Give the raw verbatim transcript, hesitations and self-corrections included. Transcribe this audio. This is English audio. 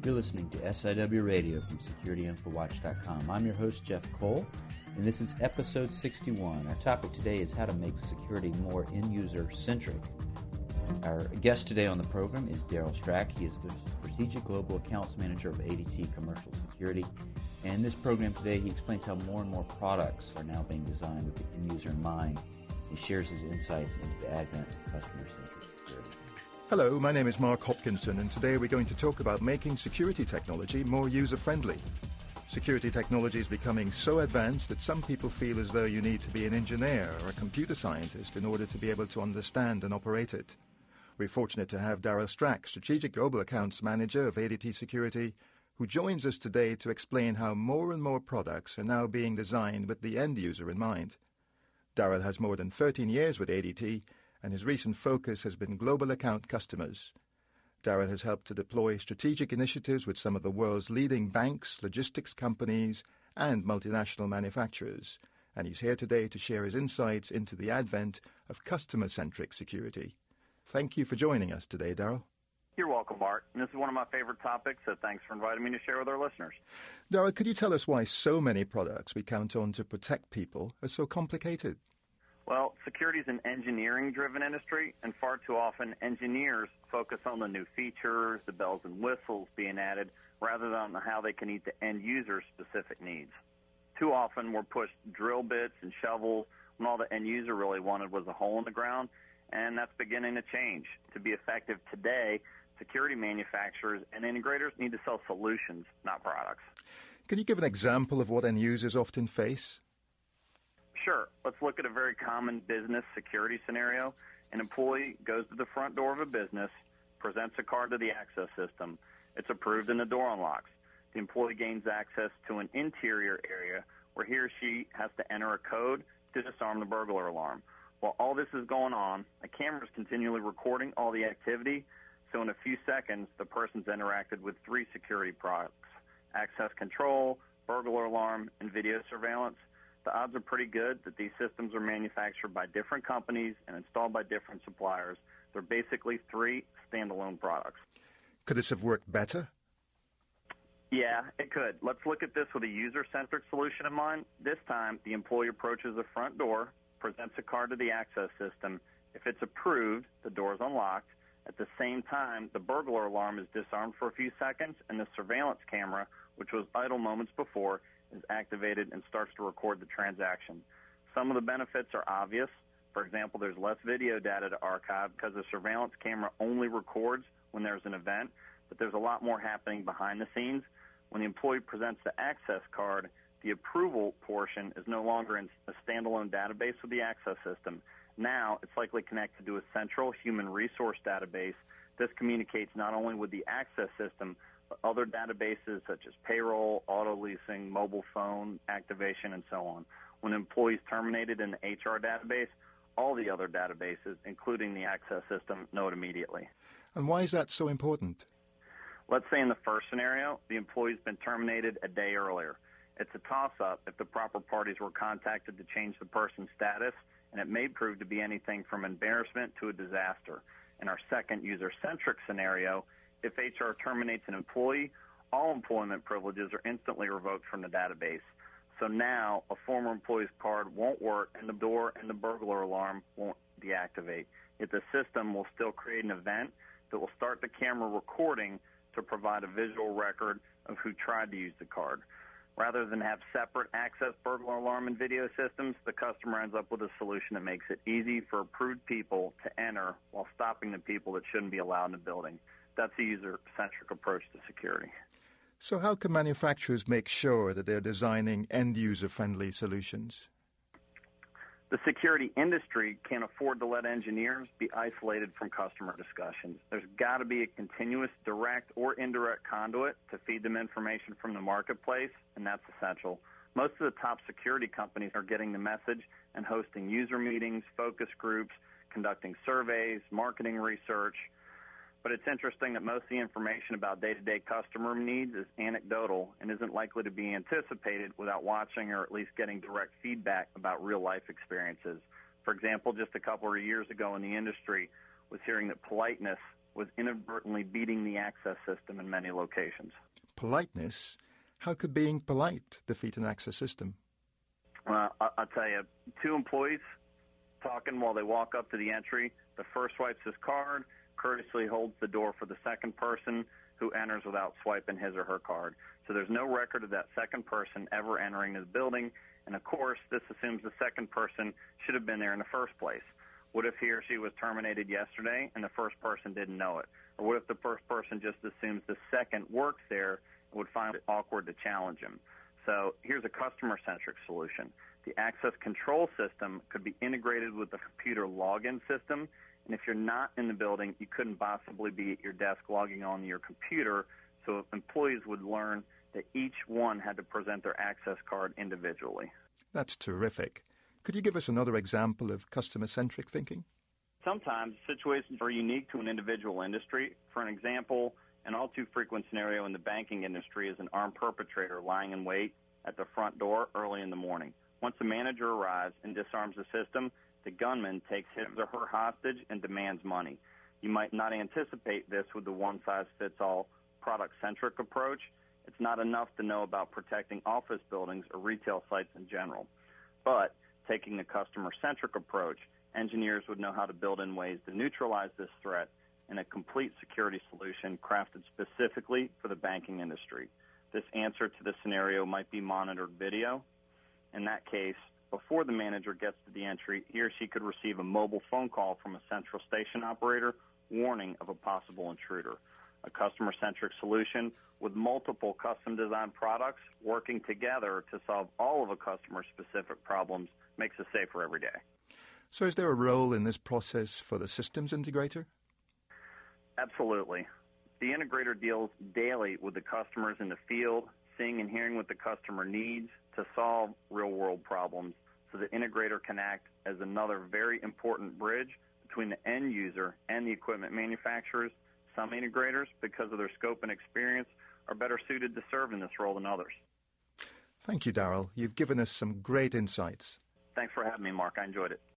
You're listening to S I W Radio from Security Infowatch dot com. I'm your host, Jeff Cole, and this is episode sixty-one. Our topic today is how to make security more end-user centric. Our guest today on the program is Daryl Strack. He is the Strategic Global Accounts Manager of A D T Commercial Security. And in this program today, he explains how more and more products are now being designed with the end user in mind. He shares his insights into the advent of customer-centric security. Hello, my name is Mark Hopkinson, and today we're going to talk about making security technology more user-friendly. Security technology is becoming so advanced that some people feel as though you need to be an engineer or a computer scientist in order to be able to understand and operate it. We're fortunate to have Daryl Strack, Strategic Global Accounts Manager of A D T Security, who joins us today to explain how more and more products are now being designed with the end user in mind. Daryl has more than thirteen years with A D T, and his recent focus has been global account customers. Daryl has helped to deploy strategic initiatives with some of the world's leading banks, logistics companies, and multinational manufacturers, and he's here today to share his insights into the advent of customer-centric security. Thank you for joining us today, Daryl. You're welcome, Mark. And this is one of my favorite topics, so thanks for inviting me to share with our listeners. Daryl, could you tell us why so many products we count on to protect people are so complicated? Well, security is an engineering-driven industry, and far too often engineers focus on the new features, the bells and whistles being added, rather than on how they can meet the end-user's specific needs. Too often we're pushed drill bits and shovels when all the end-user really wanted was a hole in the ground, and that's beginning to change. To be effective today, security manufacturers and integrators need to sell solutions, not products. Can you give an example of what end users often face? Sure. Let's look at a very common business security scenario. An employee goes to the front door of a business, presents a card to the access system. It's approved and the door unlocks. The employee gains access to an interior area where he or she has to enter a code to disarm the burglar alarm. While all this is going on, a camera is continually recording all the activity, so in a few seconds, the person's interacted with three security products: access control, burglar alarm, and video surveillance. The odds are pretty good that these systems are manufactured by different companies and installed by different suppliers. They're basically three standalone products. Could this have worked better? Yeah, it could. Let's look at this with a user-centric solution in mind. This time, the employee approaches the front door, presents a card to the access system. If it's approved, the door is unlocked. At the same time, the burglar alarm is disarmed for a few seconds, and the surveillance camera, which was idle moments before, is activated and starts to record the transaction. Some of the benefits are obvious. For example, there's less video data to archive because the surveillance camera only records when there's an event, but there's a lot more happening behind the scenes. When the employee presents the access card, the approval portion is no longer in a standalone database with the access system. Now it's likely connected to a central human resource database. This communicates not only with the access system, but other databases such as payroll, auto leasing, mobile phone activation, and so on. When an employee is terminated in the H R database, all the other databases, including the access system, know it immediately. And why is that so important? Let's say in the first scenario, the employee's been terminated a day earlier. It's a toss-up if the proper parties were contacted to change the person's status, and it may prove to be anything from embarrassment to a disaster. In our second user-centric scenario, if H R terminates an employee, all employment privileges are instantly revoked from the database. So now a former employee's card won't work, and the door and the burglar alarm won't deactivate. Yet the system will still create an event that will start the camera recording to provide a visual record of who tried to use the card. Rather than have separate access burglar alarm and video systems, the customer ends up with a solution that makes it easy for approved people to enter while stopping the people that shouldn't be allowed in the building. That's a user-centric approach to security. So how can manufacturers make sure that they're designing end-user-friendly solutions? The security industry can't afford to let engineers be isolated from customer discussions. There's got to be a continuous direct or indirect conduit to feed them information from the marketplace, and that's essential. Most of the top security companies are getting the message and hosting user meetings, focus groups, conducting surveys, marketing research. But it's interesting that most of the information about day-to-day customer needs is anecdotal and isn't likely to be anticipated without watching or at least getting direct feedback about real-life experiences. For example, just a couple of years ago in the industry was hearing that politeness was inadvertently beating the access system in many locations. Politeness? How could being polite defeat an access system? Uh, I'll tell you, two employees talking while they walk up to the entry. The first swipes his card, courteously holds the door for the second person who enters without swiping his or her card. So there's no record of that second person ever entering the building. And, of course, this assumes the second person should have been there in the first place. What if he or she was terminated yesterday and the first person didn't know it? Or what if the first person just assumes the second works there and would find it awkward to challenge him? So here's a customer-centric solution. The access control system could be integrated with the computer login system, and if you're not in the building, you couldn't possibly be at your desk logging on your computer, so employees would learn that each one had to present their access card individually. That's terrific. Could you give us another example of customer-centric thinking? Sometimes situations are unique to an individual industry. For an example, an all-too-frequent scenario in the banking industry is an armed perpetrator lying in wait at the front door early in the morning. Once the manager arrives and disarms the system, the gunman takes his or her hostage and demands money. You might not anticipate this with the one-size-fits-all product-centric approach. It's not enough to know about protecting office buildings or retail sites in general. But taking a customer-centric approach, engineers would know how to build in ways to neutralize this threat in a complete security solution crafted specifically for the banking industry. This answer to the scenario might be monitored video. In that case, before the manager gets to the entry, he or she could receive a mobile phone call from a central station operator warning of a possible intruder. A customer-centric solution with multiple custom-designed products working together to solve all of a customer's specific problems makes us safer every day. So is there a role in this process for the systems integrator? Absolutely. The integrator deals daily with the customers in the field, seeing and hearing what the customer needs to solve real-world problems, so the integrator can act as another very important bridge between the end user and the equipment manufacturers. Some integrators, because of their scope and experience, are better suited to serve in this role than others. Thank you, Darrell. You've given us some great insights. Thanks for having me, Mark. I enjoyed it.